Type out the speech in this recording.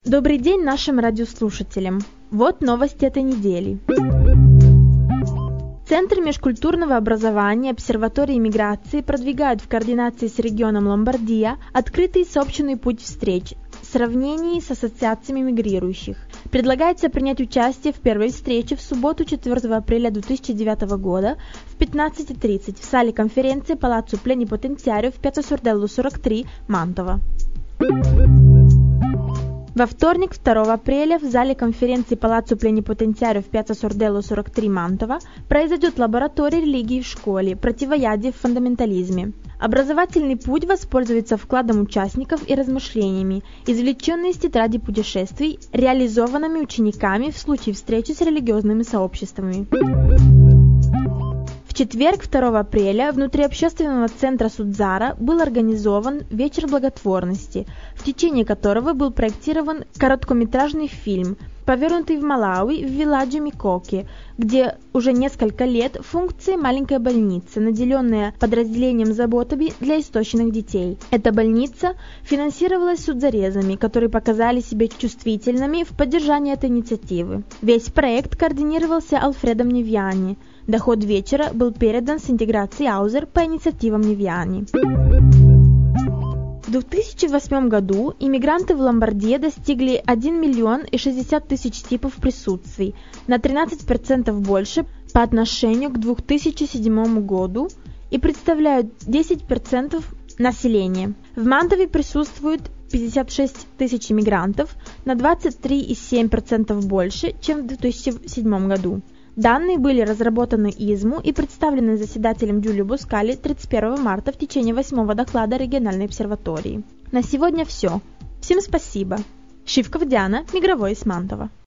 Добрый день нашим радиослушателям. Вот новости этой недели. Центр межкультурного образования обсерватории миграции продвигают в координации с регионом Ломбардия открытый сообщеский путь встреч в сравнении с ассоциациями мигрирующих. Предлагается принять участие в первой встрече в субботу 4 апреля 2009 года в 15:30 в сале конференции Palazzo Plenipotenziario в Piazza Sordello 43, Мантова. Во вторник, 2 апреля, в зале конференции Palazzo Plenipotenziario в Piazza Sordello 43, Мантова, произойдет лаборатория религии в школе «Противоядие в фундаментализме». Образовательный путь воспользуется вкладом участников и размышлениями, извлеченными из тетради путешествий, реализованными учениками в случае встречи с религиозными сообществами. В четверг, 2 апреля, внутри общественного центра Судзара был организован вечер благотворности, в течение которого был проектирован короткометражный фильм, повернутый в Малави в Виладжо Микоки, где уже несколько лет функции маленькая больница, наделенная подразделением заботами для истощенных детей. Эта больница финансировалась судзарезами, которые показали себя чувствительными в поддержании этой инициативы. Весь проект координировался Альфредом Невьяни. Доход вечера был передан с интеграцией Аузер по инициативам Невьяни. В 2008 году иммигранты в Ломбардии достигли 1 миллион и 60 тысяч типов присутствий, на 13% больше по отношению к 2007 году и представляют 10% населения. В Мантове присутствует 56 тысяч иммигрантов, на 23,7% больше, чем в 2007 году. Данные были разработаны ИЗМУ и представлены заседателем Джулио Бускали 31 марта в течение 8-го доклада региональной обсерватории. На сегодня все. Всем спасибо. Шивков Диана, Мигровой из Мантова.